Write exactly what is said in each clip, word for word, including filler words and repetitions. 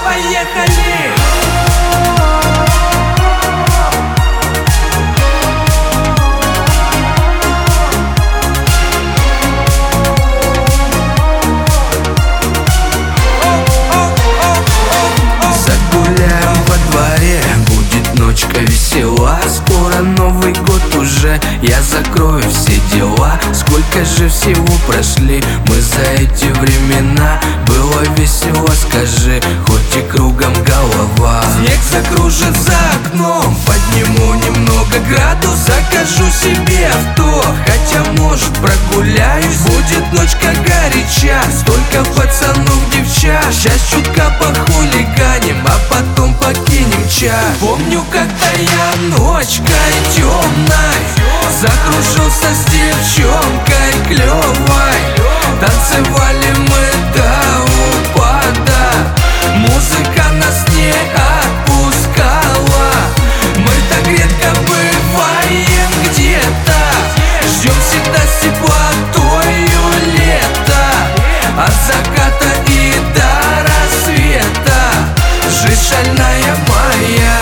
поехали! Загуляем во дворе, будет ночка весела. Скоро Новый год уже, я закрою все дела. Сколько же всего прошли мы за эти времена. Было весело, скажи, хоть и кругом голова. Снег закружит за окном, подниму немного градус. Закажу себе авто, хотя может прогуляюсь. Будет ночка горяча, столько пацанов, девчат. Сейчас чутка похулиганим, а потом покинем чат. Помню, когда я ночкой темной закружился с девчонкой клевой. Танцевали мы до упада, музыка нас не отпускала. Мы так редко бываем где-то, ждем всегда с теплотою лета. От заката и до рассвета жизнь шальная моя.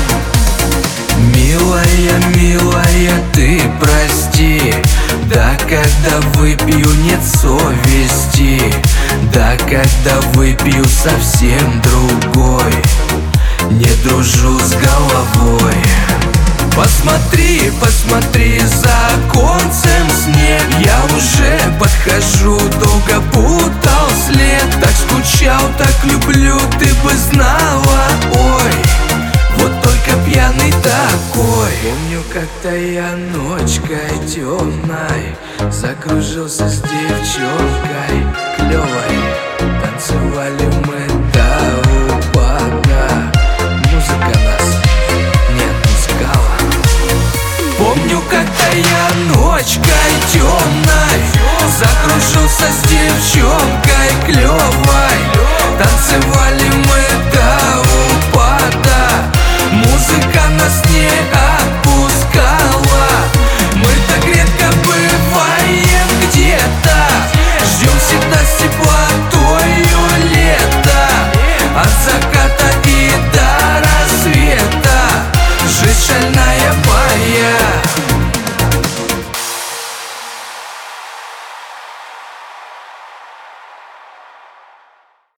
Милая, милая, ты прости. Да когда выпью, нет совести. Да когда выпью, совсем другой. Не дружу с головой. Посмотри, посмотри, за оконцем снег. Я уже подхожу, долго путал след. Так скучал, так люблю, ты бы знала. Ой, вот только пьяный такой. Помню, как-то я ночкой темной закружился с девчонкой клевой. Танцевали мы до упада, музыка нас не отпускала. Помню, когда я ночкой темной закружился с девчонкой клевой.